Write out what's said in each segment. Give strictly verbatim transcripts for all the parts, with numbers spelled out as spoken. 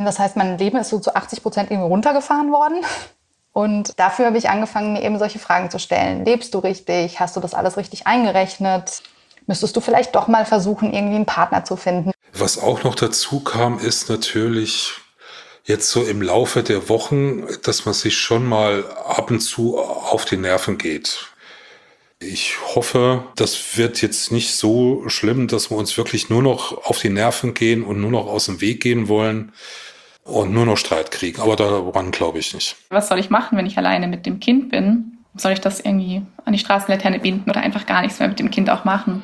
Das heißt, mein Leben ist so zu achtzig Prozent irgendwie runtergefahren worden. Und dafür habe ich angefangen, mir eben solche Fragen zu stellen. Lebst du richtig? Hast du das alles richtig eingerechnet? Müsstest du vielleicht doch mal versuchen, irgendwie einen Partner zu finden? Was auch noch dazu kam, ist natürlich jetzt so im Laufe der Wochen, dass man sich schon mal ab und zu auf die Nerven geht. Ich hoffe, das wird jetzt nicht so schlimm, dass wir uns wirklich nur noch auf die Nerven gehen und nur noch aus dem Weg gehen wollen und nur noch Streit kriegen. Aber daran glaube ich nicht. Was soll ich machen, wenn ich alleine mit dem Kind bin? Soll ich das irgendwie an die Straßenlaterne binden oder einfach gar nichts mehr mit dem Kind auch machen?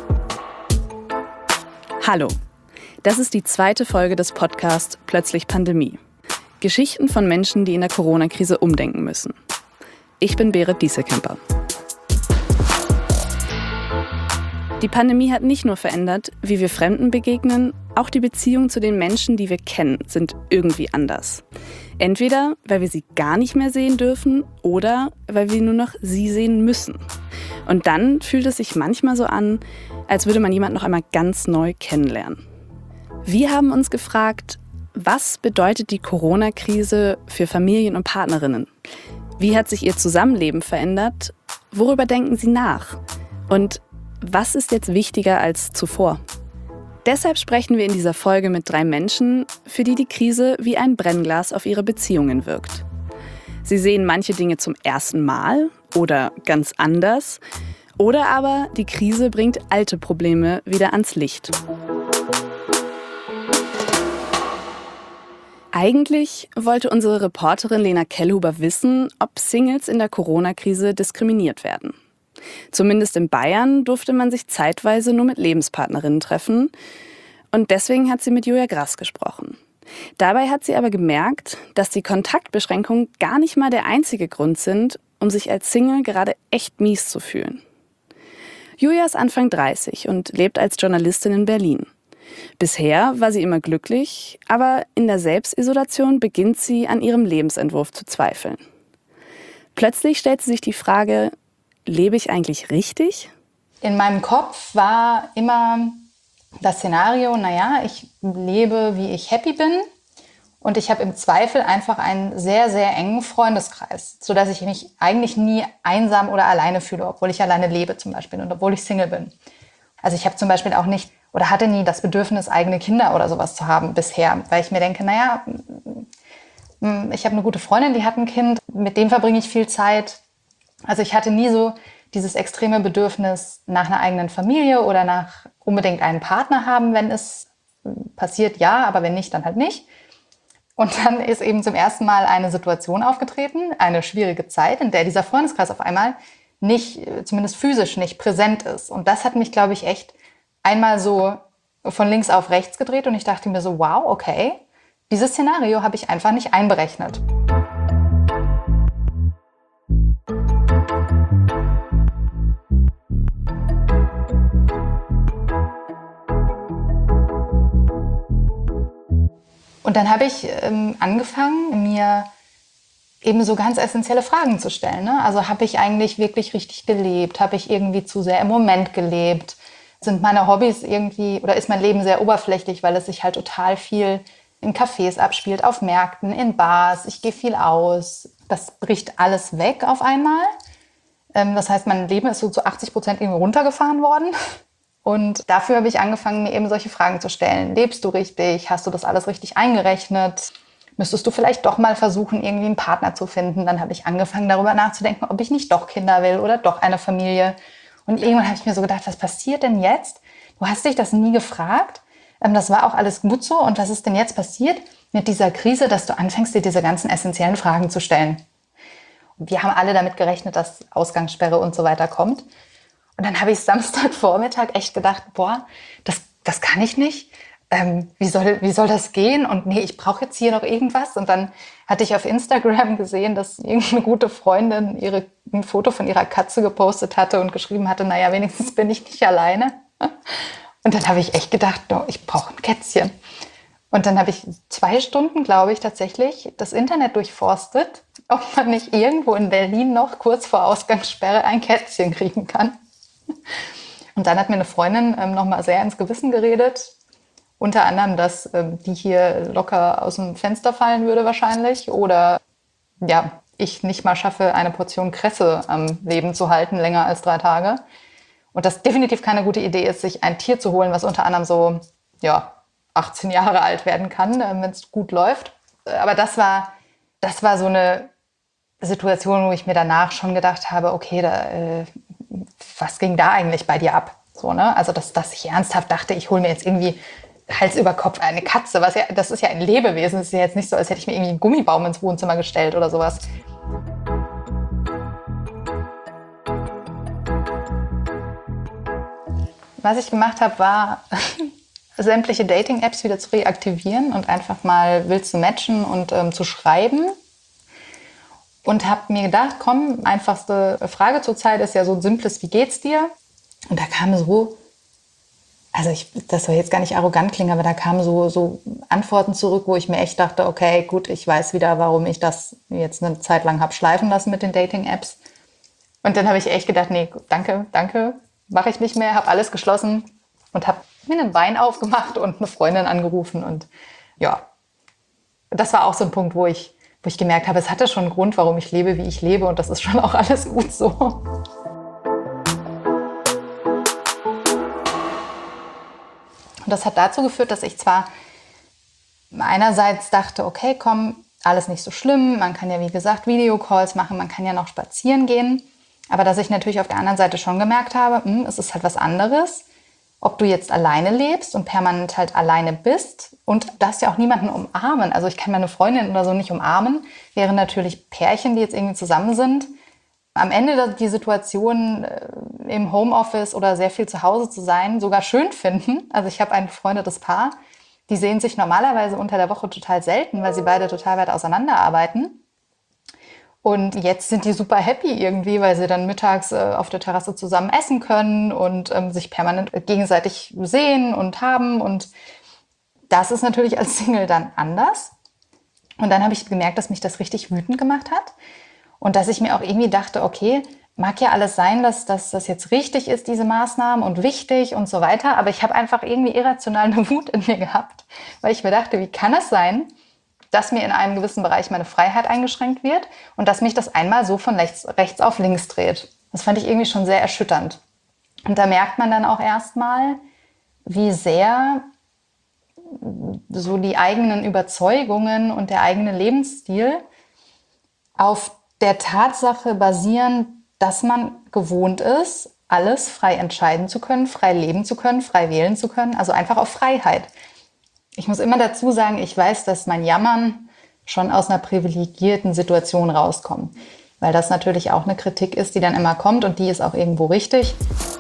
Hallo, das ist die zweite Folge des Podcasts Plötzlich Pandemie. Geschichten von Menschen, die in der Corona-Krise umdenken müssen. Ich bin Berit Diesekemper. Die Pandemie hat nicht nur verändert, wie wir Fremden begegnen, auch die Beziehungen zu den Menschen, die wir kennen, sind irgendwie anders. Entweder, weil wir sie gar nicht mehr sehen dürfen oder weil wir nur noch sie sehen müssen. Und dann fühlt es sich manchmal so an, als würde man jemanden noch einmal ganz neu kennenlernen. Wir haben uns gefragt, was bedeutet die Corona-Krise für Familien und Partnerinnen? Wie hat sich ihr Zusammenleben verändert? Worüber denken sie nach? Und was ist jetzt wichtiger als zuvor? Deshalb sprechen wir in dieser Folge mit drei Menschen, für die die Krise wie ein Brennglas auf ihre Beziehungen wirkt. Sie sehen manche Dinge zum ersten Mal oder ganz anders. Oder aber die Krise bringt alte Probleme wieder ans Licht. Eigentlich wollte unsere Reporterin Lena Kellhuber wissen, ob Singles in der Corona-Krise diskriminiert werden. Zumindest in Bayern durfte man sich zeitweise nur mit Lebenspartnerinnen treffen. Und deswegen hat sie mit Julia Grass gesprochen. Dabei hat sie aber gemerkt, dass die Kontaktbeschränkungen gar nicht mal der einzige Grund sind, um sich als Single gerade echt mies zu fühlen. Julia ist Anfang dreißig und lebt als Journalistin in Berlin. Bisher war sie immer glücklich, aber in der Selbstisolation beginnt sie an ihrem Lebensentwurf zu zweifeln. Plötzlich stellt sie sich die Frage, lebe ich eigentlich richtig? In meinem Kopf war immer das Szenario, naja, ich lebe, wie ich happy bin. Und ich habe im Zweifel einfach einen sehr, sehr engen Freundeskreis, sodass ich mich eigentlich nie einsam oder alleine fühle, obwohl ich alleine lebe zum Beispiel und obwohl ich Single bin. Also ich habe zum Beispiel auch nicht oder hatte nie das Bedürfnis, eigene Kinder oder sowas zu haben bisher, weil ich mir denke, naja, ich habe eine gute Freundin, die hat ein Kind, mit dem verbringe ich viel Zeit. Also ich hatte nie so dieses extreme Bedürfnis nach einer eigenen Familie oder nach unbedingt einen Partner haben, wenn es passiert, ja, aber wenn nicht, dann halt nicht. Und dann ist eben zum ersten Mal eine Situation aufgetreten, eine schwierige Zeit, in der dieser Freundeskreis auf einmal nicht, zumindest physisch nicht präsent ist. Und das hat mich, glaube ich, echt einmal so von links auf rechts gedreht und ich dachte mir so, wow, okay, dieses Szenario habe ich einfach nicht einberechnet. Und dann habe ich ähm, angefangen, mir eben so ganz essentielle Fragen zu stellen. Ne? Also habe ich eigentlich wirklich richtig gelebt? Habe ich irgendwie zu sehr im Moment gelebt? Sind meine Hobbys irgendwie, oder ist mein Leben sehr oberflächlich, weil es sich halt total viel in Cafés abspielt, auf Märkten, in Bars, ich gehe viel aus. Das bricht alles weg auf einmal. Ähm, das heißt, mein Leben ist so zu achtzig Prozent irgendwie runtergefahren worden. Und dafür habe ich angefangen, mir eben solche Fragen zu stellen. Lebst du richtig? Hast du das alles richtig eingerechnet? Müsstest du vielleicht doch mal versuchen, irgendwie einen Partner zu finden? Dann habe ich angefangen, darüber nachzudenken, ob ich nicht doch Kinder will oder doch eine Familie. Und irgendwann habe ich mir so gedacht, was passiert denn jetzt? Du hast dich das nie gefragt. Das war auch alles gut so. Und was ist denn jetzt passiert mit dieser Krise, dass du anfängst, dir diese ganzen essentiellen Fragen zu stellen? Und wir haben alle damit gerechnet, dass Ausgangssperre und so weiter kommt. Und dann habe ich Samstagvormittag echt gedacht, boah, das, das kann ich nicht. Ähm, wie soll, wie soll das gehen? Und nee, ich brauche jetzt hier noch irgendwas. Und dann hatte ich auf Instagram gesehen, dass irgendeine gute Freundin ihre, ein Foto von ihrer Katze gepostet hatte und geschrieben hatte, naja, wenigstens bin ich nicht alleine. Und dann habe ich echt gedacht, no, ich brauche ein Kätzchen. Und dann habe ich zwei Stunden, glaube ich, tatsächlich das Internet durchforstet, ob man nicht irgendwo in Berlin noch kurz vor Ausgangssperre ein Kätzchen kriegen kann. Und dann hat mir eine Freundin ähm, nochmal sehr ins Gewissen geredet Unter anderem, dass ähm, die hier locker aus dem Fenster fallen würde wahrscheinlich. Oder ja, ich nicht mal schaffe, eine Portion Kresse am Leben zu halten, länger als drei Tage. Und das definitiv keine gute Idee ist, sich ein Tier zu holen, was unter anderem so ja, achtzehn Jahre alt werden kann, äh, wenn es gut läuft. Aber das war, das war so eine Situation, wo ich mir danach schon gedacht habe, okay, da, äh, was ging da eigentlich bei dir ab? So, ne? Also, dass, dass ich ernsthaft dachte, ich hole mir jetzt irgendwie Hals über Kopf eine Katze. Was ja, das ist ja ein Lebewesen. Das ist ja jetzt nicht so, als hätte ich mir irgendwie einen Gummibaum ins Wohnzimmer gestellt oder sowas. Was ich gemacht habe, war, sämtliche Dating-Apps wieder zu reaktivieren und einfach mal wild zu matchen und ähm, zu schreiben. Und habe mir gedacht, komm, einfachste Frage zur Zeit ist ja so ein simples, wie geht's dir? Und da kam so, also ich, das soll jetzt gar nicht arrogant klingen, aber da kamen so, so Antworten zurück, wo ich mir echt dachte, okay, gut, ich weiß wieder, warum ich das jetzt eine Zeit lang habe schleifen lassen mit den Dating-Apps. Und dann habe ich echt gedacht, nee, danke, danke, mache ich nicht mehr, habe alles geschlossen und habe mir einen Wein aufgemacht und eine Freundin angerufen. Und ja, das war auch so ein Punkt, wo ich, wo ich gemerkt habe, es hatte schon einen Grund, warum ich lebe, wie ich lebe. Und das ist schon auch alles gut so. Und das hat dazu geführt, dass ich zwar einerseits dachte, okay, komm, alles nicht so schlimm. Man kann ja, wie gesagt, Videocalls machen, man kann ja noch spazieren gehen. Aber dass ich natürlich auf der anderen Seite schon gemerkt habe, mh, es ist halt was anderes, ob du jetzt alleine lebst und permanent halt alleine bist. Und du darfst ja auch niemanden umarmen. Also ich kann meine Freundin oder so nicht umarmen. Wären natürlich Pärchen, die jetzt irgendwie zusammen sind. Am Ende die Situation im Homeoffice oder sehr viel zu Hause zu sein, sogar schön finden. Also ich habe ein befreundetes Paar, die sehen sich normalerweise unter der Woche total selten, weil sie beide total weit auseinanderarbeiten. Und jetzt sind die super happy irgendwie, weil sie dann mittags äh, auf der Terrasse zusammen essen können und ähm, sich permanent gegenseitig sehen und haben. Und das ist natürlich als Single dann anders. Und dann habe ich gemerkt, dass mich das richtig wütend gemacht hat. Und dass ich mir auch irgendwie dachte, okay, mag ja alles sein, dass, dass das jetzt richtig ist, diese Maßnahmen und wichtig und so weiter. Aber ich habe einfach irgendwie irrational eine Wut in mir gehabt, weil ich mir dachte, wie kann es sein, dass mir in einem gewissen Bereich meine Freiheit eingeschränkt wird und dass mich das einmal so von rechts, rechts auf links dreht. Das fand ich irgendwie schon sehr erschütternd. Und da merkt man dann auch erstmal, wie sehr so die eigenen Überzeugungen und der eigene Lebensstil auf der Tatsache basieren, dass man gewohnt ist, alles frei entscheiden zu können, frei leben zu können, frei wählen zu können, also einfach auf Freiheit. Ich muss immer dazu sagen, ich weiß, dass mein Jammern schon aus einer privilegierten Situation rauskommt, weil das natürlich auch eine Kritik ist, die dann immer kommt und die ist auch irgendwo richtig.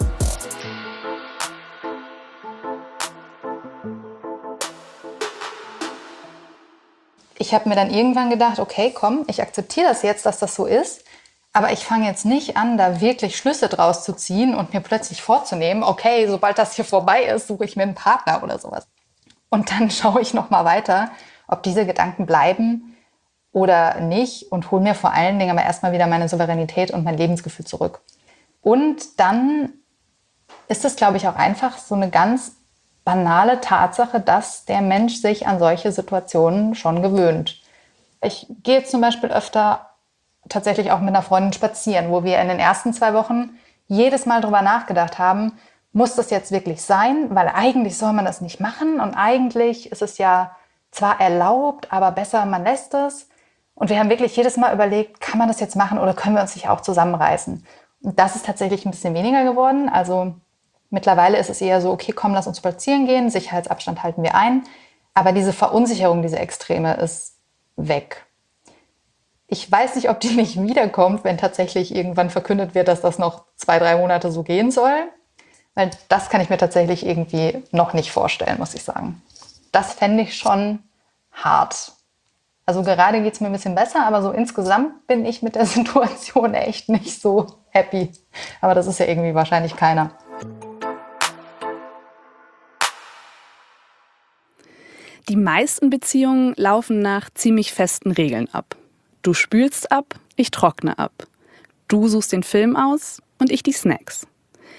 Ich habe mir dann irgendwann gedacht, okay, komm, ich akzeptiere das jetzt, dass das so ist, aber ich fange jetzt nicht an, da wirklich Schlüsse draus zu ziehen und mir plötzlich vorzunehmen, okay, sobald das hier vorbei ist, suche ich mir einen Partner oder sowas. Und dann schaue ich noch mal weiter, ob diese Gedanken bleiben oder nicht und hole mir vor allen Dingen aber erstmal wieder meine Souveränität und mein Lebensgefühl zurück. Und dann ist es, glaube ich, auch einfach so eine ganz banale Tatsache, dass der Mensch sich an solche Situationen schon gewöhnt. Ich gehe zum Beispiel öfter tatsächlich auch mit einer Freundin spazieren, wo wir in den ersten zwei Wochen jedes Mal drüber nachgedacht haben, muss das jetzt wirklich sein? Weil eigentlich soll man das nicht machen und eigentlich ist es ja zwar erlaubt, aber besser, man lässt es. Und wir haben wirklich jedes Mal überlegt, kann man das jetzt machen oder können wir uns nicht auch zusammenreißen? Und das ist tatsächlich ein bisschen weniger geworden. Also mittlerweile ist es eher so, okay, komm, lass uns spazieren gehen, Sicherheitsabstand halten wir ein. Aber diese Verunsicherung, diese Extreme ist weg. Ich weiß nicht, ob die nicht wiederkommt, wenn tatsächlich irgendwann verkündet wird, dass das noch zwei, drei Monate so gehen soll. Weil das kann ich mir tatsächlich irgendwie noch nicht vorstellen, muss ich sagen. Das fände ich schon hart. Also gerade geht es mir ein bisschen besser, aber so insgesamt bin ich mit der Situation echt nicht so happy. Aber das ist ja irgendwie wahrscheinlich keiner. Die meisten Beziehungen laufen nach ziemlich festen Regeln ab. Du spülst ab, ich trockne ab. Du suchst den Film aus und ich die Snacks.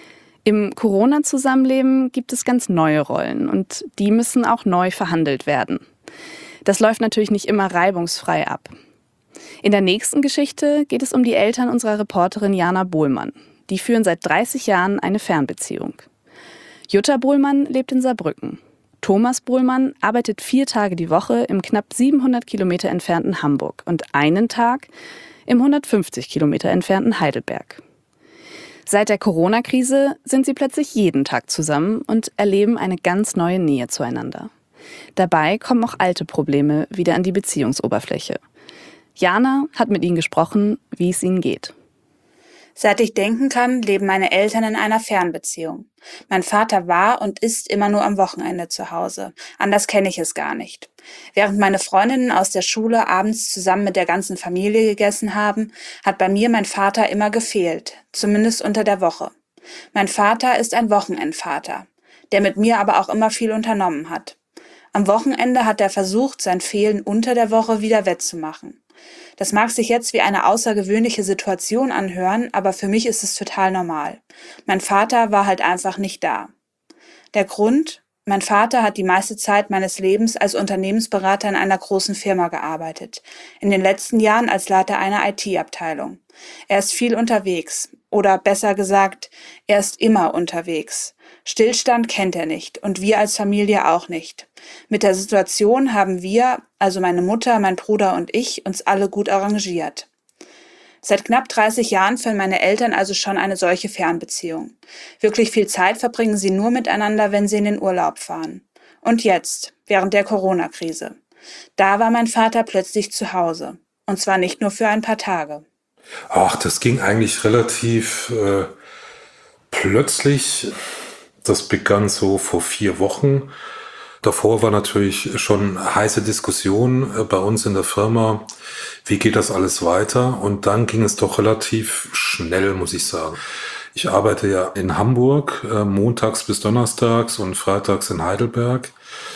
Im Corona-Zusammenleben gibt es ganz neue Rollen und die müssen auch neu verhandelt werden. Das läuft natürlich nicht immer reibungsfrei ab. In der nächsten Geschichte geht es um die Eltern unserer Reporterin Jana Bohlmann. Die führen seit dreißig Jahren eine Fernbeziehung. Jutta Bohlmann lebt in Saarbrücken. Thomas Bohlmann arbeitet vier Tage die Woche im knapp siebenhundert Kilometer entfernten Hamburg und einen Tag im hundertfünfzig Kilometer entfernten Heidelberg. Seit der Corona-Krise sind sie plötzlich jeden Tag zusammen und erleben eine ganz neue Nähe zueinander. Dabei kommen auch alte Probleme wieder an die Beziehungsoberfläche. Jana hat mit ihnen gesprochen, wie es ihnen geht. Seit ich denken kann, leben meine Eltern in einer Fernbeziehung. Mein Vater war und ist immer nur am Wochenende zu Hause. Anders kenne ich es gar nicht. Während meine Freundinnen aus der Schule abends zusammen mit der ganzen Familie gegessen haben, hat bei mir mein Vater immer gefehlt, zumindest unter der Woche. Mein Vater ist ein Wochenendvater, der mit mir aber auch immer viel unternommen hat. Am Wochenende hat er versucht, sein Fehlen unter der Woche wieder wettzumachen. Das mag sich jetzt wie eine außergewöhnliche Situation anhören, aber für mich ist es total normal. Mein Vater war halt einfach nicht da. Der Grund? Mein Vater hat die meiste Zeit meines Lebens als Unternehmensberater in einer großen Firma gearbeitet. In den letzten Jahren als Leiter einer I T-Abteilung. Er ist viel unterwegs. Oder besser gesagt, er ist immer unterwegs. Stillstand kennt er nicht und wir als Familie auch nicht. Mit der Situation haben wir, also meine Mutter, mein Bruder und ich, uns alle gut arrangiert. Seit knapp dreißig Jahren führen meine Eltern also schon eine solche Fernbeziehung. Wirklich viel Zeit verbringen sie nur miteinander, wenn sie in den Urlaub fahren. Und jetzt, während der Corona-Krise. Da war mein Vater plötzlich zu Hause. Und zwar nicht nur für ein paar Tage. Ach, das ging eigentlich relativ äh, plötzlich. Das begann so vor vier Wochen. Davor war natürlich schon heiße Diskussion äh, bei uns in der Firma. Wie geht das alles weiter? Und dann ging es doch relativ schnell, muss ich sagen. Ich arbeite ja in Hamburg, äh, montags bis donnerstags und freitags in Heidelberg.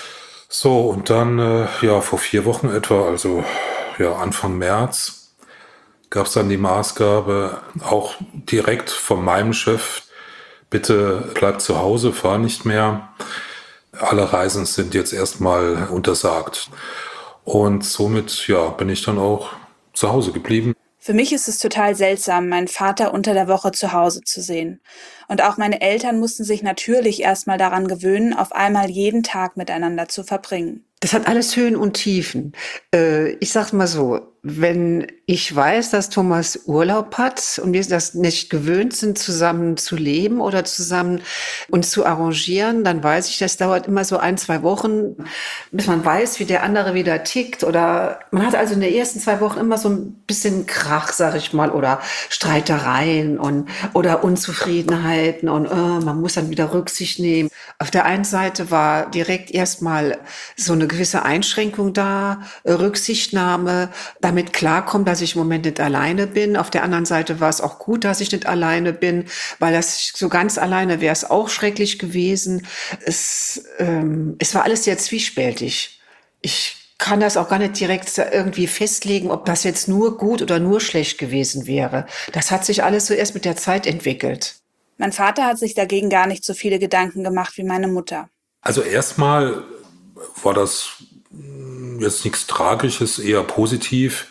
So, und dann, äh, ja, vor vier Wochen etwa, also ja, Anfang März, gab es dann die Maßgabe, auch direkt von meinem Chef, bitte bleib zu Hause, fahr nicht mehr. Alle Reisen sind jetzt erstmal untersagt. Und somit, ja, bin ich dann auch zu Hause geblieben. Für mich ist es total seltsam, meinen Vater unter der Woche zu Hause zu sehen. Und auch meine Eltern mussten sich natürlich erstmal daran gewöhnen, auf einmal jeden Tag miteinander zu verbringen. Das hat alles Höhen und Tiefen. Äh, ich sag's mal so, wenn ich weiß, dass Thomas Urlaub hat und wir das nicht gewöhnt sind, zusammen zu leben oder zusammen uns zu arrangieren, dann weiß ich, das dauert immer so ein, zwei Wochen, bis man weiß, wie der andere wieder tickt. Oder man hat also in den ersten zwei Wochen immer so ein bisschen Krach, sag ich mal, oder Streitereien und oder Unzufriedenheiten und äh, man muss dann wieder Rücksicht nehmen. Auf der einen Seite war direkt erstmal so eine gewisse Einschränkung da, Rücksichtnahme, damit klarkommen, dass ich im Moment nicht alleine bin. Auf der anderen Seite war es auch gut, dass ich nicht alleine bin, weil das so ganz alleine wäre es auch schrecklich gewesen. Es, ähm, es war alles sehr zwiespältig. Ich kann das auch gar nicht direkt irgendwie festlegen, ob das jetzt nur gut oder nur schlecht gewesen wäre. Das hat sich alles so erst mit der Zeit entwickelt. Mein Vater hat sich dagegen gar nicht so viele Gedanken gemacht wie meine Mutter. Also erstmal war das jetzt nichts Tragisches, eher positiv,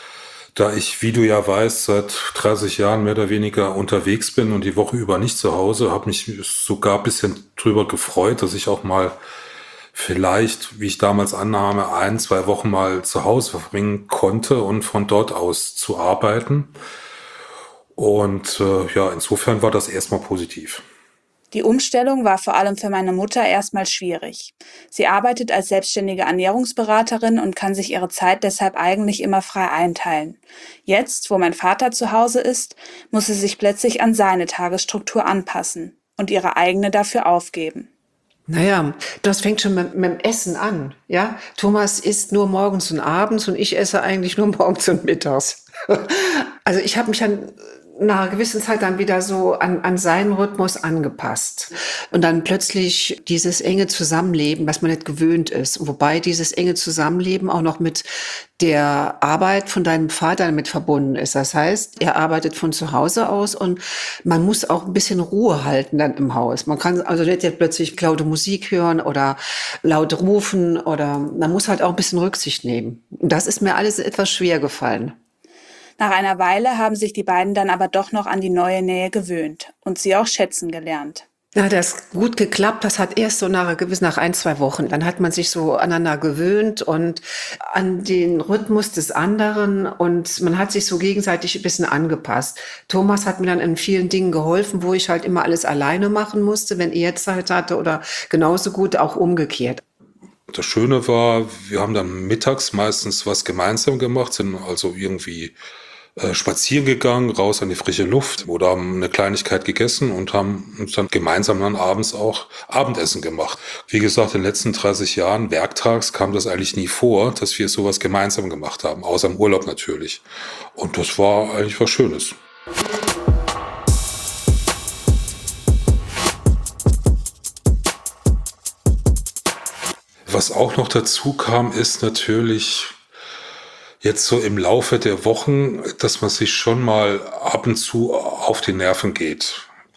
da ich, wie du ja weißt, seit dreißig Jahren mehr oder weniger unterwegs bin und die Woche über nicht zu Hause, habe mich sogar ein bisschen drüber gefreut, dass ich auch mal vielleicht, wie ich damals annahme, ein, zwei Wochen mal zu Hause verbringen konnte und von dort aus zu arbeiten. Und äh, ja, insofern war das erstmal positiv. Die Umstellung war vor allem für meine Mutter erstmal schwierig. Sie arbeitet als selbstständige Ernährungsberaterin und kann sich ihre Zeit deshalb eigentlich immer frei einteilen. Jetzt, wo mein Vater zu Hause ist, muss sie sich plötzlich an seine Tagesstruktur anpassen und ihre eigene dafür aufgeben. Naja, das fängt schon mit, mit dem Essen an, ja. Thomas isst nur morgens und abends und ich esse eigentlich nur morgens und mittags. Also ich habe mich dann nach einer gewissen Zeit dann wieder so an, an seinen Rhythmus angepasst. Und dann plötzlich dieses enge Zusammenleben, was man nicht gewöhnt ist. Wobei dieses enge Zusammenleben auch noch mit der Arbeit von deinem Vater mit verbunden ist. Das heißt, er arbeitet von zu Hause aus und man muss auch ein bisschen Ruhe halten dann im Haus. Man kann also nicht jetzt plötzlich laute Musik hören oder laut rufen oder man muss halt auch ein bisschen Rücksicht nehmen. Und das ist mir alles etwas schwer gefallen. Nach einer Weile haben sich die beiden dann aber doch noch an die neue Nähe gewöhnt und sie auch schätzen gelernt. Ja, das ist gut geklappt. Das hat erst so nach, gewiss nach ein, zwei Wochen. Dann hat man sich so aneinander gewöhnt und an den Rhythmus des anderen und man hat sich so gegenseitig ein bisschen angepasst. Thomas hat mir dann in vielen Dingen geholfen, wo ich halt immer alles alleine machen musste, wenn er Zeit hatte oder genauso gut auch umgekehrt. Das Schöne war, wir haben dann mittags meistens was gemeinsam gemacht, sind also irgendwie äh, spazieren gegangen, raus an die frische Luft oder haben eine Kleinigkeit gegessen und haben uns dann gemeinsam dann abends auch Abendessen gemacht. Wie gesagt, in den letzten dreißig Jahren werktags kam das eigentlich nie vor, dass wir sowas gemeinsam gemacht haben, außer im Urlaub natürlich. Und das war eigentlich was Schönes. Was auch noch dazu kam, ist natürlich jetzt so im Laufe der Wochen, dass man sich schon mal ab und zu auf die Nerven geht.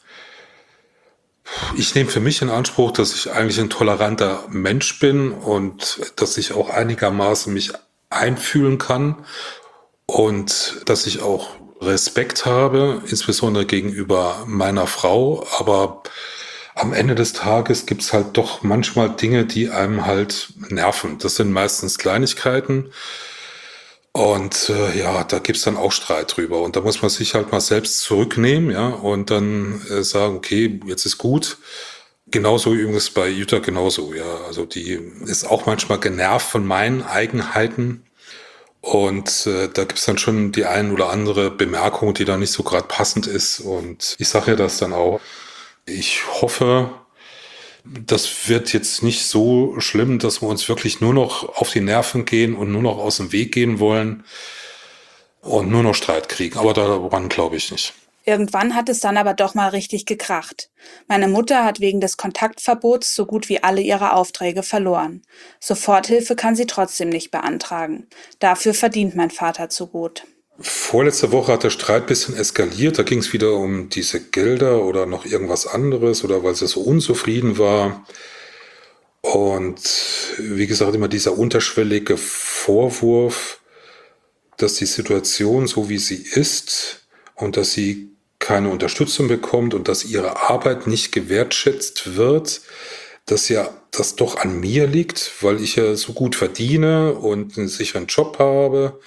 Ich nehme für mich in Anspruch, dass ich eigentlich ein toleranter Mensch bin und dass ich auch einigermaßen mich einfühlen kann und dass ich auch Respekt habe, insbesondere gegenüber meiner Frau, aber am Ende des Tages gibt's halt doch manchmal Dinge, die einem halt nerven. Das sind meistens Kleinigkeiten. Und äh, ja, da gibt's dann auch Streit drüber. Und da muss man sich halt mal selbst zurücknehmen, ja, und dann äh, sagen, okay, jetzt ist gut. Genauso übrigens bei Jutta genauso, ja. Also die ist auch manchmal genervt von meinen Eigenheiten. Und äh, da gibt's dann schon die ein oder andere Bemerkung, die da nicht so gerade passend ist. Und ich sage ja das dann auch. Ich hoffe, das wird jetzt nicht so schlimm, dass wir uns wirklich nur noch auf die Nerven gehen und nur noch aus dem Weg gehen wollen und nur noch Streit kriegen. Aber daran glaube ich nicht. Irgendwann hat es dann aber doch mal richtig gekracht. Meine Mutter hat wegen des Kontaktverbots so gut wie alle ihre Aufträge verloren. Soforthilfe kann sie trotzdem nicht beantragen. Dafür verdient mein Vater zu gut. Vorletzte Woche hat der Streit ein bisschen eskaliert. Da ging es wieder um diese Gelder oder noch irgendwas anderes oder weil sie so unzufrieden war. Und wie gesagt, immer dieser unterschwellige Vorwurf, dass die Situation so wie sie ist und dass sie keine Unterstützung bekommt und dass ihre Arbeit nicht gewertschätzt wird, dass ja das doch an mir liegt, weil ich ja so gut verdiene und einen sicheren Job habe.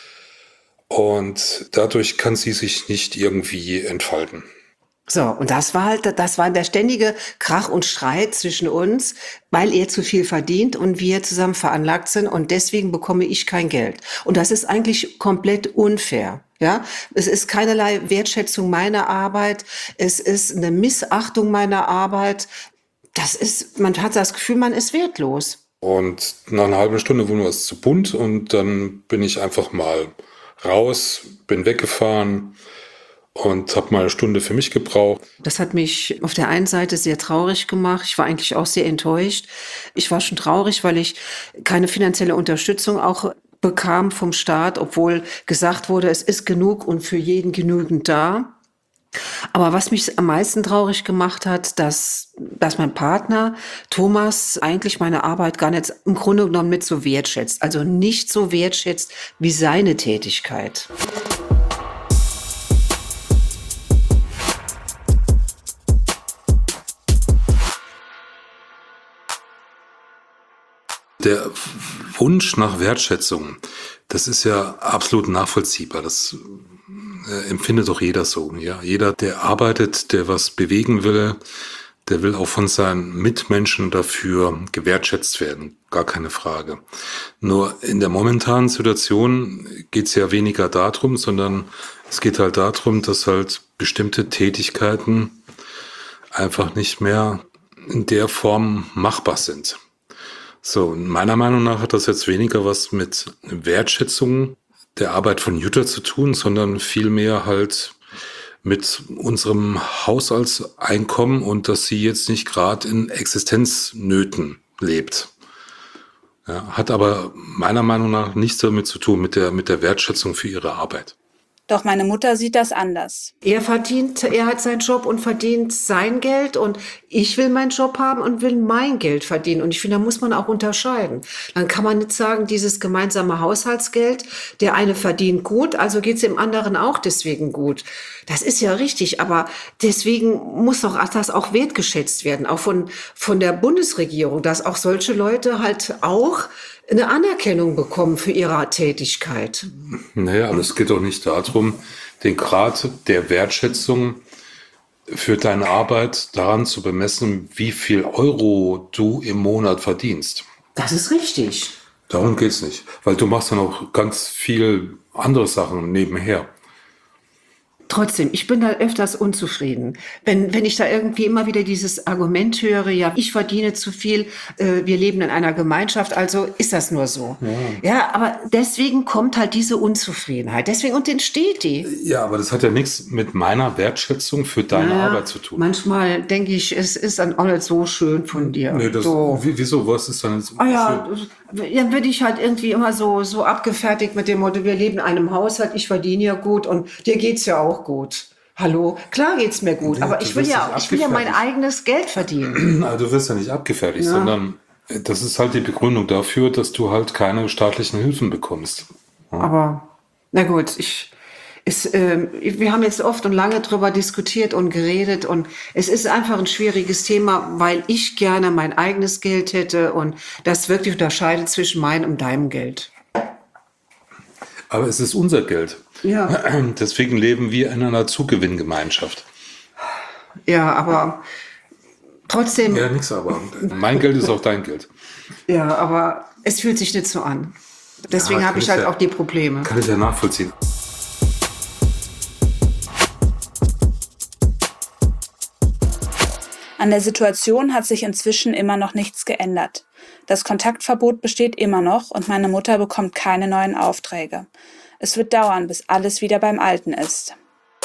Und dadurch kann sie sich nicht irgendwie entfalten. So, und das war halt, das war der ständige Krach und Streit zwischen uns, weil er zu viel verdient und wir zusammen veranlagt sind und deswegen bekomme ich kein Geld. Und das ist eigentlich komplett unfair. Ja, es ist keinerlei Wertschätzung meiner Arbeit. Es ist eine Missachtung meiner Arbeit. Das ist, man hat das Gefühl, man ist wertlos. Und nach einer halben Stunde wurde es zu bunt und dann bin ich einfach mal raus, bin weggefahren und habe mal eine Stunde für mich gebraucht. Das hat mich auf der einen Seite sehr traurig gemacht. Ich war eigentlich auch sehr enttäuscht. Ich war schon traurig, weil ich keine finanzielle Unterstützung auch bekam vom Staat, obwohl gesagt wurde, es ist genug und für jeden genügend da. Aber was mich am meisten traurig gemacht hat, dass, dass mein Partner Thomas eigentlich meine Arbeit gar nicht im Grunde genommen mit so wertschätzt. Also nicht so wertschätzt wie seine Tätigkeit. Der Wunsch nach Wertschätzung, das ist ja absolut nachvollziehbar. Das äh, empfindet doch jeder so. Ja? Jeder, der arbeitet, der was bewegen will, der will auch von seinen Mitmenschen dafür gewertschätzt werden. Gar keine Frage. Nur in der momentanen Situation geht es ja weniger darum, sondern es geht halt darum, dass halt bestimmte Tätigkeiten einfach nicht mehr in der Form machbar sind. So, und meiner Meinung nach hat das jetzt weniger was mit Wertschätzung der Arbeit von Jutta zu tun, sondern vielmehr halt mit unserem Haushaltseinkommen und dass sie jetzt nicht gerade in Existenznöten lebt. Ja, hat aber meiner Meinung nach nichts damit zu tun, mit der, mit der Wertschätzung für ihre Arbeit. Doch meine Mutter sieht das anders. Er verdient, er hat seinen Job und verdient sein Geld und ich will meinen Job haben und will mein Geld verdienen. Und ich finde, da muss man auch unterscheiden. Dann kann man nicht sagen, dieses gemeinsame Haushaltsgeld, der eine verdient gut, also geht es dem anderen auch deswegen gut. Das ist ja richtig, aber deswegen muss doch das auch wertgeschätzt werden, auch von, von der Bundesregierung, dass auch solche Leute halt auch eine Anerkennung bekommen für ihre Tätigkeit. Naja, aber es geht doch nicht darum, den Grad der Wertschätzung für deine Arbeit daran zu bemessen, wie viel Euro du im Monat verdienst. Das ist richtig. Darum geht's nicht, weil du machst dann auch ganz viel andere Sachen nebenher. Trotzdem, ich bin da öfters unzufrieden. Wenn, wenn ich da irgendwie immer wieder dieses Argument höre, ja, ich verdiene zu viel, äh, wir leben in einer Gemeinschaft, also ist das nur so. Ja. ja, aber deswegen kommt halt diese Unzufriedenheit. Deswegen, und entsteht die. Ja, aber das hat ja nichts mit meiner Wertschätzung für deine naja, Arbeit zu tun. Manchmal denke ich, es ist dann auch nicht so schön von dir. Nee, das, so. Wieso, was ist dann so ah, ja, schön? Dann würde ich halt irgendwie immer so, so abgefertigt mit dem Motto, wir leben in einem Haushalt, ich verdiene ja gut und dir geht's ja auch gut. Hallo, klar geht's mir gut, Nee, aber du ich will wirst ja, nicht ich will ja mein abgefertigt. eigenes Geld verdienen. Also du wirst ja nicht abgefertigt, Ja. sondern das ist halt die Begründung dafür, dass du halt keine staatlichen Hilfen bekommst. Aber na gut, ich, es, äh, wir haben jetzt oft und lange drüber diskutiert und geredet und es ist einfach ein schwieriges Thema, weil ich gerne mein eigenes Geld hätte und das wirklich unterscheidet zwischen meinem und deinem Geld. Aber es ist unser Geld. Ja, Deswegen leben wir in einer Zugewinngemeinschaft. ja, aber trotzdem, Ja, nix aber. Mein Geld ist auch dein Geld. ja, aber es fühlt sich nicht so an. Deswegen Ja, habe kann ich ich halt ja- auch die Probleme. Kann ich ja nachvollziehen. An der Situation hat sich inzwischen immer noch nichts geändert. Das Kontaktverbot besteht immer noch und meine Mutter bekommt keine neuen Aufträge. Es wird dauern, bis alles wieder beim Alten ist.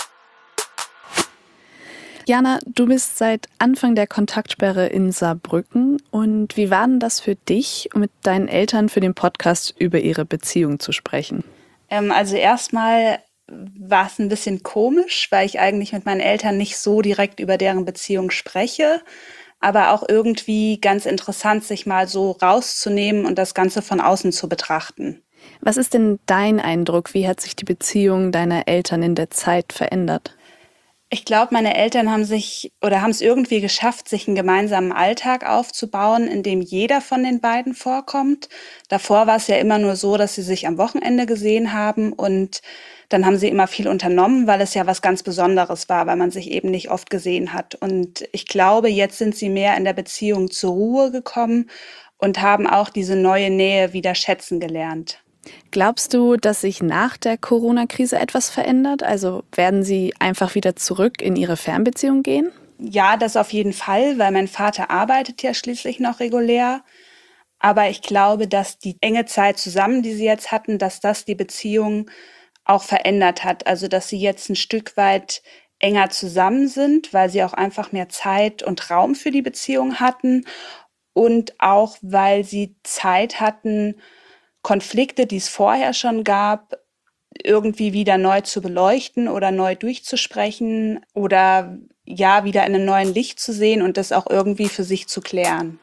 Jana, du bist seit Anfang der Kontaktsperre in Saarbrücken. Und wie war denn das für dich, um mit deinen Eltern für den Podcast über ihre Beziehung zu sprechen? Ähm, also erstmal war es ein bisschen komisch, weil ich eigentlich mit meinen Eltern nicht so direkt über deren Beziehung spreche. Aber auch irgendwie ganz interessant, sich mal so rauszunehmen und das Ganze von außen zu betrachten. Was ist denn dein Eindruck? Wie hat sich die Beziehung deiner Eltern in der Zeit verändert? Ich glaube, meine Eltern haben sich oder haben es irgendwie geschafft, sich einen gemeinsamen Alltag aufzubauen, in dem jeder von den beiden vorkommt. Davor war es ja immer nur so, dass sie sich am Wochenende gesehen haben und dann haben sie immer viel unternommen, weil es ja was ganz Besonderes war, weil man sich eben nicht oft gesehen hat. Und ich glaube, jetzt sind sie mehr in der Beziehung zur Ruhe gekommen und haben auch diese neue Nähe wieder schätzen gelernt. Glaubst du, dass sich nach der Corona-Krise etwas verändert? Also werden sie einfach wieder zurück in ihre Fernbeziehung gehen? Ja, das auf jeden Fall, weil mein Vater arbeitet ja schließlich noch regulär. Aber ich glaube, dass die enge Zeit zusammen, die sie jetzt hatten, dass das die Beziehung auch verändert hat. Also dass sie jetzt ein Stück weit enger zusammen sind, weil sie auch einfach mehr Zeit und Raum für die Beziehung hatten. Und auch, weil sie Zeit hatten, Konflikte, die es vorher schon gab, irgendwie wieder neu zu beleuchten oder neu durchzusprechen oder ja, wieder in einem neuen Licht zu sehen und das auch irgendwie für sich zu klären.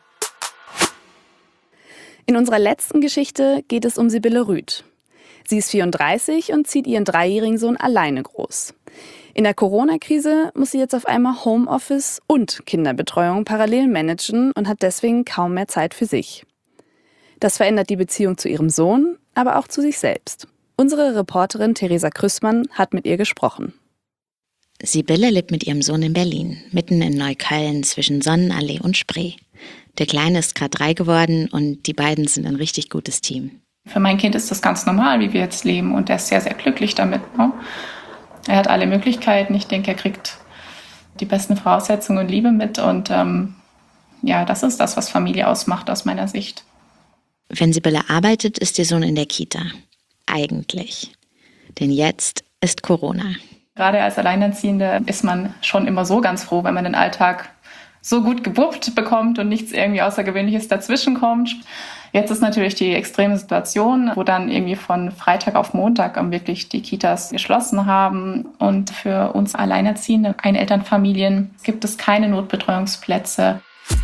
In unserer letzten Geschichte geht es um Sibylle Rüth. Sie ist vierunddreißig und zieht ihren dreijährigen Sohn alleine groß. In der Corona-Krise muss sie jetzt auf einmal Homeoffice und Kinderbetreuung parallel managen und hat deswegen kaum mehr Zeit für sich. Das verändert die Beziehung zu ihrem Sohn, aber auch zu sich selbst. Unsere Reporterin Theresa Krüssmann hat mit ihr gesprochen. Sibylle lebt mit ihrem Sohn in Berlin, mitten in Neukölln zwischen Sonnenallee und Spree. Der Kleine ist gerade drei geworden und die beiden sind ein richtig gutes Team. Für mein Kind ist das ganz normal, wie wir jetzt leben, und er ist sehr, sehr glücklich damit. Ne? Er hat alle Möglichkeiten. Ich denke, er kriegt die besten Voraussetzungen und Liebe mit. Und ähm, ja, das ist das, was Familie ausmacht aus meiner Sicht. Wenn Sibylle arbeitet, ist ihr Sohn in der Kita. Eigentlich. Denn jetzt ist Corona. Gerade als Alleinerziehende ist man schon immer so ganz froh, wenn man den Alltag so gut gewuppt bekommt und nichts irgendwie Außergewöhnliches dazwischen kommt. Jetzt ist natürlich die extreme Situation, wo dann irgendwie von Freitag auf Montag wirklich die Kitas geschlossen haben. Und für uns Alleinerziehende, Einelternfamilien gibt es keine Notbetreuungsplätze.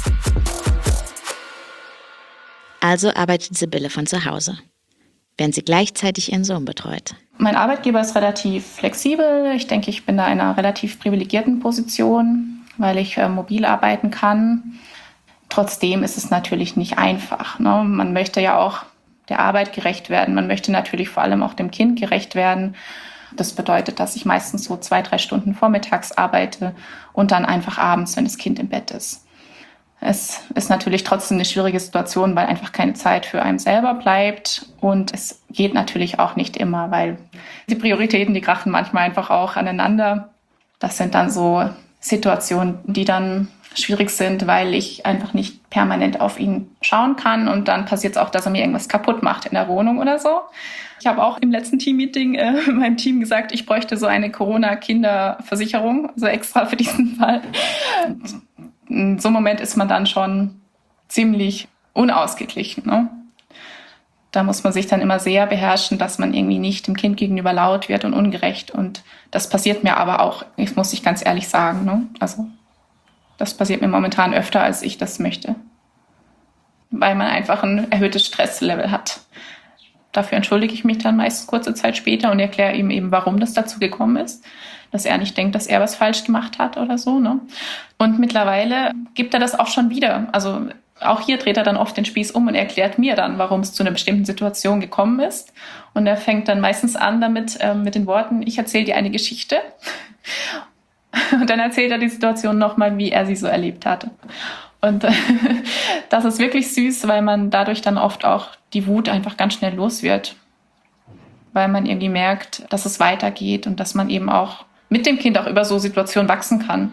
Also arbeitet Sibylle von zu Hause, während sie gleichzeitig ihren Sohn betreut. Mein Arbeitgeber ist relativ flexibel. Ich denke, ich bin da in einer relativ privilegierten Position, weil ich äh, mobil arbeiten kann. Trotzdem ist es natürlich nicht einfach, ne? Man möchte ja auch der Arbeit gerecht werden. Man möchte natürlich vor allem auch dem Kind gerecht werden. Das bedeutet, dass ich meistens so zwei, drei Stunden vormittags arbeite und dann einfach abends, wenn das Kind im Bett ist. Es ist natürlich trotzdem eine schwierige Situation, weil einfach keine Zeit für einen selber bleibt. Und es geht natürlich auch nicht immer, weil die Prioritäten, die krachen manchmal einfach auch aneinander. Das sind dann so Situationen, die dann schwierig sind, weil ich einfach nicht permanent auf ihn schauen kann. Und dann passiert es auch, dass er mir irgendwas kaputt macht in der Wohnung oder so. Ich habe auch im letzten Teammeeting äh, meinem Team gesagt, ich bräuchte so eine Corona-Kinderversicherung, also extra für diesen Fall. In so einem Moment ist man dann schon ziemlich unausgeglichen, ne? Da muss man sich dann immer sehr beherrschen, dass man irgendwie nicht dem Kind gegenüber laut wird und ungerecht. Und das passiert mir aber auch, ich muss ich ganz ehrlich sagen, ne? Also das passiert mir momentan öfter, als ich das möchte. Weil man einfach ein erhöhtes Stresslevel hat. Dafür entschuldige ich mich dann meist kurze Zeit später und erkläre ihm eben, warum das dazu gekommen ist. Dass er nicht denkt, dass er was falsch gemacht hat oder so, ne? Und mittlerweile gibt er das auch schon wieder. Also auch hier dreht er dann oft den Spieß um und erklärt mir dann, warum es zu einer bestimmten Situation gekommen ist. Und er fängt dann meistens an damit, äh, mit den Worten, ich erzähle dir eine Geschichte. Und dann erzählt er die Situation nochmal, wie er sie so erlebt hatte. Und äh, das ist wirklich süß, weil man dadurch dann oft auch die Wut einfach ganz schnell los wird. Weil man irgendwie merkt, dass es weitergeht und dass man eben auch mit dem Kind auch über so Situationen wachsen kann.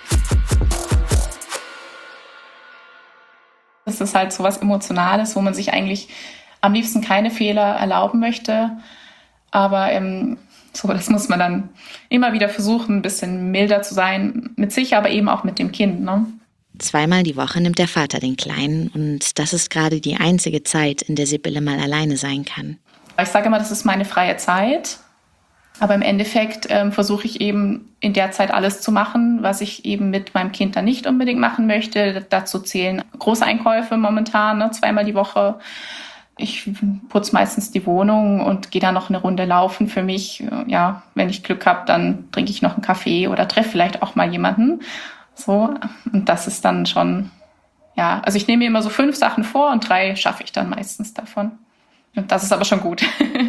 Das ist halt so was Emotionales, wo man sich eigentlich am liebsten keine Fehler erlauben möchte. Aber ähm, so, das muss man dann immer wieder versuchen, ein bisschen milder zu sein mit sich, aber eben auch mit dem Kind, ne? Zweimal die Woche nimmt der Vater den Kleinen und das ist gerade die einzige Zeit, in der Sibylle mal alleine sein kann. Ich sage immer, das ist meine freie Zeit. Aber im Endeffekt ähm, versuche ich eben in der Zeit alles zu machen, was ich eben mit meinem Kind dann nicht unbedingt machen möchte. Dazu zählen Großeinkäufe momentan, ne, zweimal die Woche. Ich putze meistens die Wohnung und gehe dann noch eine Runde laufen für mich. Ja, wenn ich Glück habe, dann trinke ich noch einen Kaffee oder treffe vielleicht auch mal jemanden. So, und das ist dann schon, ja, also ich nehme mir immer so fünf Sachen vor und drei schaffe ich dann meistens davon. Und das ist aber schon gut.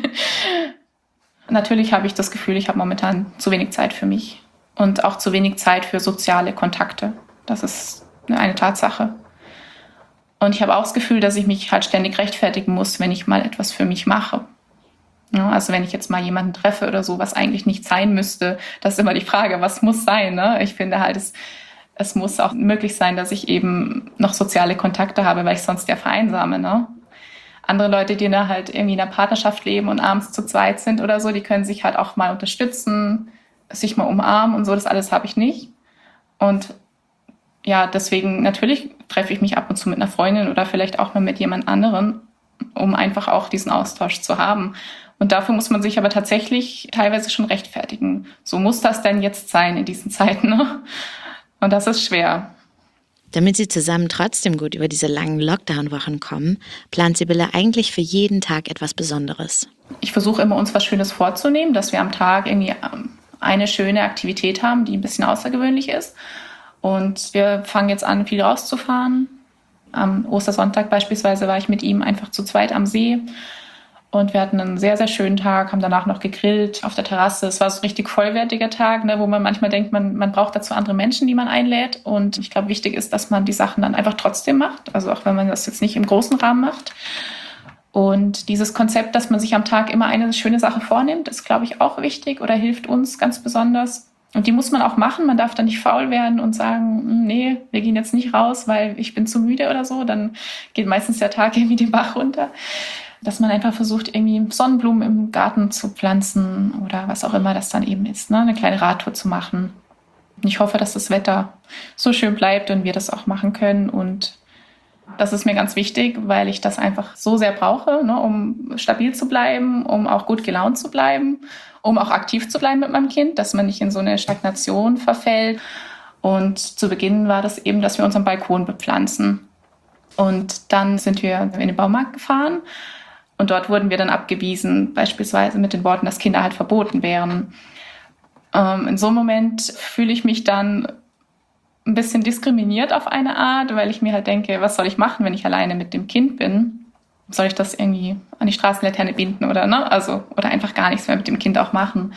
Natürlich habe ich das Gefühl, ich habe momentan zu wenig Zeit für mich und auch zu wenig Zeit für soziale Kontakte. Das ist eine Tatsache. Und ich habe auch das Gefühl, dass ich mich halt ständig rechtfertigen muss, wenn ich mal etwas für mich mache. Ja, also wenn ich jetzt mal jemanden treffe oder so, was eigentlich nicht sein müsste, das ist immer die Frage, was muss sein, ne? Ich finde halt, es, es muss auch möglich sein, dass ich eben noch soziale Kontakte habe, weil ich sonst ja vereinsame, ne? Andere Leute, die da halt irgendwie in einer Partnerschaft leben und abends zu zweit sind oder so, die können sich halt auch mal unterstützen, sich mal umarmen und so, das alles habe ich nicht. Und ja, deswegen natürlich treffe ich mich ab und zu mit einer Freundin oder vielleicht auch mal mit jemand anderen, um einfach auch diesen Austausch zu haben. Und dafür muss man sich aber tatsächlich teilweise schon rechtfertigen. So muss das denn jetzt sein in diesen Zeiten, ne? Und das ist schwer. Damit sie zusammen trotzdem gut über diese langen Lockdown-Wochen kommen, plant Sibylle eigentlich für jeden Tag etwas Besonderes. Ich versuche immer, uns was Schönes vorzunehmen, dass wir am Tag irgendwie eine schöne Aktivität haben, die ein bisschen außergewöhnlich ist. Und wir fangen jetzt an, viel rauszufahren. Am Ostersonntag beispielsweise war ich mit ihm einfach zu zweit am See. Und wir hatten einen sehr, sehr schönen Tag, haben danach noch gegrillt auf der Terrasse. Es war so ein richtig vollwertiger Tag, ne, wo man manchmal denkt, man, man braucht dazu andere Menschen, die man einlädt. Und ich glaube, wichtig ist, dass man die Sachen dann einfach trotzdem macht. Also auch wenn man das jetzt nicht im großen Rahmen macht. Und dieses Konzept, dass man sich am Tag immer eine schöne Sache vornimmt, ist, glaube ich, auch wichtig oder hilft uns ganz besonders. Und die muss man auch machen. Man darf da nicht faul werden und sagen, nee, wir gehen jetzt nicht raus, weil ich bin zu müde oder so. Dann geht meistens der Tag irgendwie den Bach runter. dass man einfach versucht, irgendwie Sonnenblumen im Garten zu pflanzen oder was auch immer das dann eben ist, ne? Eine kleine Radtour zu machen. Und ich hoffe, dass das Wetter so schön bleibt und wir das auch machen können. Und das ist mir ganz wichtig, weil ich das einfach so sehr brauche, ne, um stabil zu bleiben, um auch gut gelaunt zu bleiben, um auch aktiv zu bleiben mit meinem Kind, dass man nicht in so eine Stagnation verfällt. Und zu Beginn war das eben, dass wir unseren Balkon bepflanzen. Und dann sind wir in den Baumarkt gefahren und dort wurden wir dann abgewiesen, beispielsweise mit den Worten, dass Kinder halt verboten wären. Ähm, in so einem Moment fühle ich mich dann ein bisschen diskriminiert auf eine Art, weil ich mir halt denke, was soll ich machen, wenn ich alleine mit dem Kind bin? Soll ich das irgendwie an die Straßenlaterne binden oder ne? Also oder einfach gar nichts mehr mit dem Kind auch machen?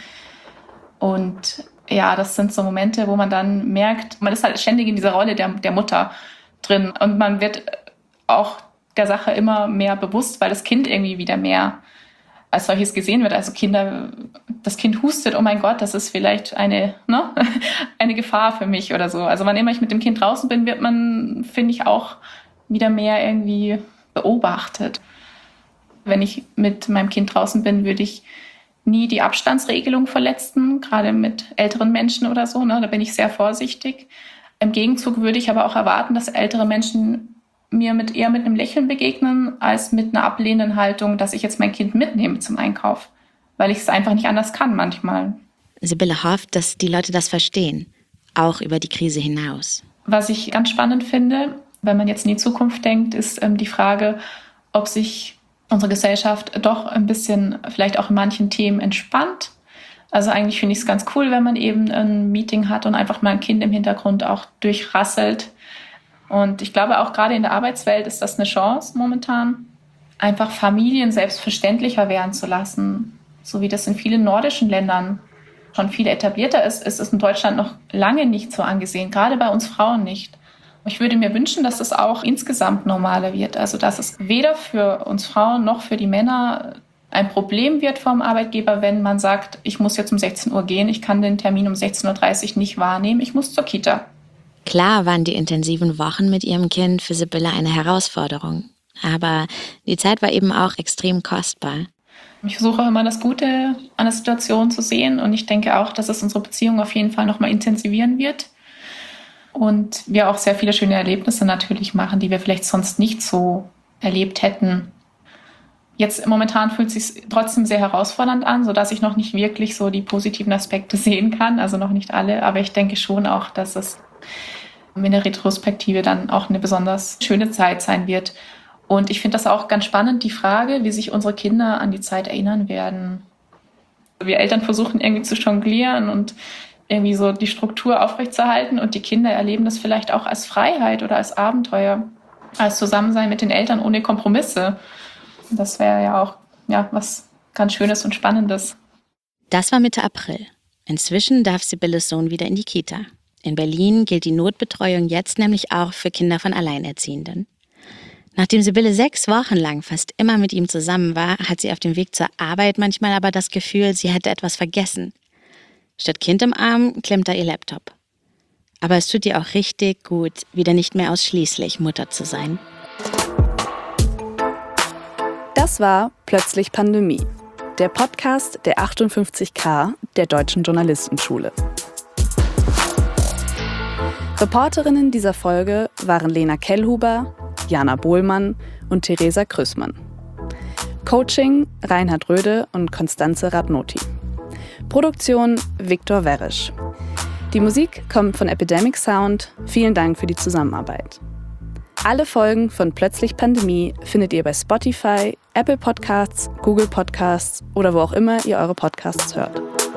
Und ja, das sind so Momente, wo man dann merkt, man ist halt ständig in dieser Rolle der, der Mutter drin und man wird auch der Sache immer mehr bewusst, weil das Kind irgendwie wieder mehr als solches gesehen wird. Also Kinder, das Kind hustet, oh mein Gott, das ist vielleicht eine, ne, eine Gefahr für mich oder so. Also wann immer ich mit dem Kind draußen bin, wird man, finde ich, auch wieder mehr irgendwie beobachtet. Wenn ich mit meinem Kind draußen bin, würde ich nie die Abstandsregelung verletzen, gerade mit älteren Menschen oder so, ne, da bin ich sehr vorsichtig. Im Gegenzug würde ich aber auch erwarten, dass ältere Menschen mir mit eher mit einem Lächeln begegnen, als mit einer ablehnenden Haltung, dass ich jetzt mein Kind mitnehme zum Einkauf, weil ich es einfach nicht anders kann manchmal. Sibylle hofft, dass die Leute das verstehen, auch über die Krise hinaus. Was ich ganz spannend finde, wenn man jetzt in die Zukunft denkt, ist ähm, die Frage, ob sich unsere Gesellschaft doch ein bisschen vielleicht auch in manchen Themen entspannt. Also eigentlich finde ich es ganz cool, wenn man eben ein Meeting hat und einfach mal ein Kind im Hintergrund auch durchrasselt. Und ich glaube, auch gerade in der Arbeitswelt ist das eine Chance momentan, einfach Familien selbstverständlicher werden zu lassen. So wie das in vielen nordischen Ländern schon viel etablierter ist, ist es in Deutschland noch lange nicht so angesehen, gerade bei uns Frauen nicht. Ich würde mir wünschen, dass es auch insgesamt normaler wird. Also dass es weder für uns Frauen noch für die Männer ein Problem wird vom Arbeitgeber, wenn man sagt, ich muss jetzt um sechzehn Uhr gehen, ich kann den Termin um sechzehn Uhr dreißig nicht wahrnehmen, ich muss zur Kita. Klar waren die intensiven Wochen mit ihrem Kind für Sibylle eine Herausforderung. Aber die Zeit war eben auch extrem kostbar. Ich versuche auch immer das Gute an der Situation zu sehen. Und ich denke auch, dass es unsere Beziehung auf jeden Fall noch mal intensivieren wird. Und wir auch sehr viele schöne Erlebnisse natürlich machen, die wir vielleicht sonst nicht so erlebt hätten. Jetzt momentan fühlt es sich trotzdem sehr herausfordernd an, sodass ich noch nicht wirklich so die positiven Aspekte sehen kann. Also noch nicht alle. Aber ich denke schon auch, dass es in der Retrospektive dann auch eine besonders schöne Zeit sein wird. Und ich finde das auch ganz spannend, die Frage, wie sich unsere Kinder an die Zeit erinnern werden. Wir Eltern versuchen irgendwie zu jonglieren und irgendwie so die Struktur aufrechtzuerhalten und die Kinder erleben das vielleicht auch als Freiheit oder als Abenteuer, als Zusammensein mit den Eltern ohne Kompromisse. Das wäre ja auch ja, was ganz Schönes und Spannendes. Das war Mitte April. Inzwischen darf Sibylles Sohn wieder in die Kita. In Berlin gilt die Notbetreuung jetzt nämlich auch für Kinder von Alleinerziehenden. Nachdem Sibylle sechs Wochen lang fast immer mit ihm zusammen war, hat sie auf dem Weg zur Arbeit manchmal aber das Gefühl, sie hätte etwas vergessen. Statt Kind im Arm klemmt da ihr Laptop. Aber es tut ihr auch richtig gut, wieder nicht mehr ausschließlich Mutter zu sein. Das war Plötzlich Pandemie, der Podcast der achtundfünfzig K der Deutschen Journalistenschule. Reporterinnen dieser Folge waren Lena Kellhuber, Jana Bohlmann und Theresa Krüßmann. Coaching Reinhard Röde und Constanze Radnoti. Produktion Viktor Werisch. Die Musik kommt von Epidemic Sound. Vielen Dank für die Zusammenarbeit. Alle Folgen von Plötzlich Pandemie findet ihr bei Spotify, Apple Podcasts, Google Podcasts oder wo auch immer ihr eure Podcasts hört.